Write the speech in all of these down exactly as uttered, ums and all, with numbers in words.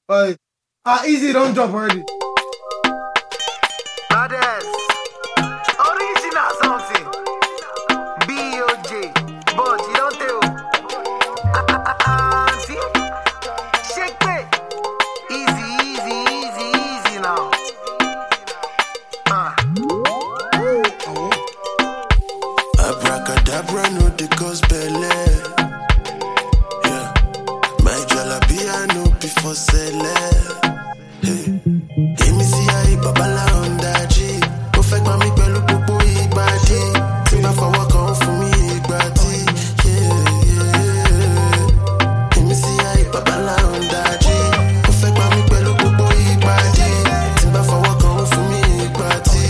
But ah, easy don't drop already. Others, original something. B O J, but you don't tell. See, shake it. Easy, easy, easy, easy now. Ah. Abracadabra no de cause belle. Yeah, my jalapia no before sell. Hey, let me see how you babala on that G. Perfect mami pẹ̀lú gbogbo ìgbàdí. Tí bá fọwọ́ kan fún mi ìgbàdí. Yeah, yeah. Let me see how you babala on that G. Perfect mami pẹ̀lú gbogbo ìgbàdí. Tí bá fọwọ́ kan fún mi ìgbàdí.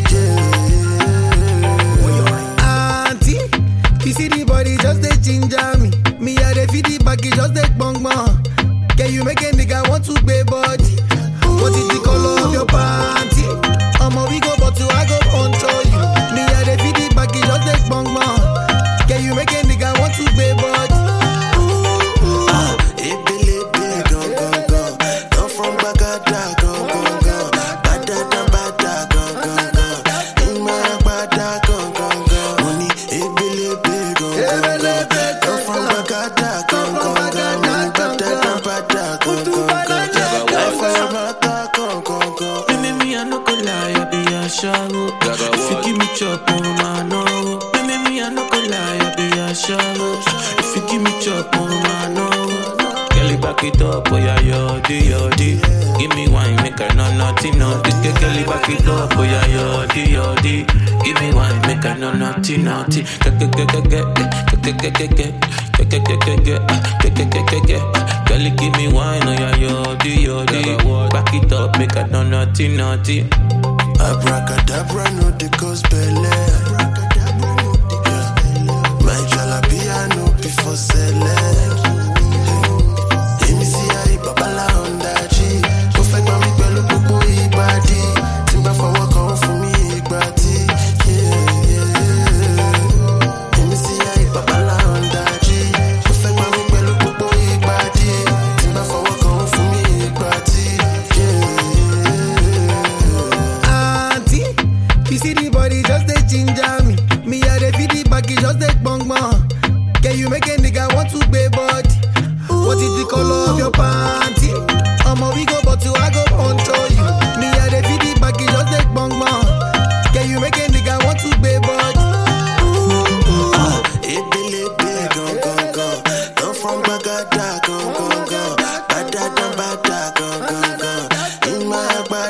Yeah. Auntie, you see the body just dey ginger me. Me I dey feed the baggy just dey bong bong. Can you make a nigga want to pay body? What is the color of your panty? I'ma we go but you I go punch you. Me I dey feed the baggy just dey bong bong. Can you make a nigga want to pay body? Ah, ebelebe gong gong gong. Come from Bagada gong gong gong. Badada bada gong gong gong. Ima bada gong gong gong. Money ebelebe gong gong gong. Come from Bagada gong gong gong. Money badada bada gong gong gong. Life for your mata gong gong gong. Baby, me I no go lie, I be a shallow. If you give me chop on my no. Baby, me I no go lie, I be a shallow. If you give me chop on my no. Girl, you back it up, oh yeah, yodi, yodi. Give me wine, make her no naughty, naughty. Girl, you back it up, oh yeah, yodi, yodi. Give me wine, make her no naughty, naughty. Girl, you give me wine, oh yeah, yodi, yodi. Back it up, make her no naughty, naughty. Abracadabra no de cause belle. Yeah. My jalapia no before sell.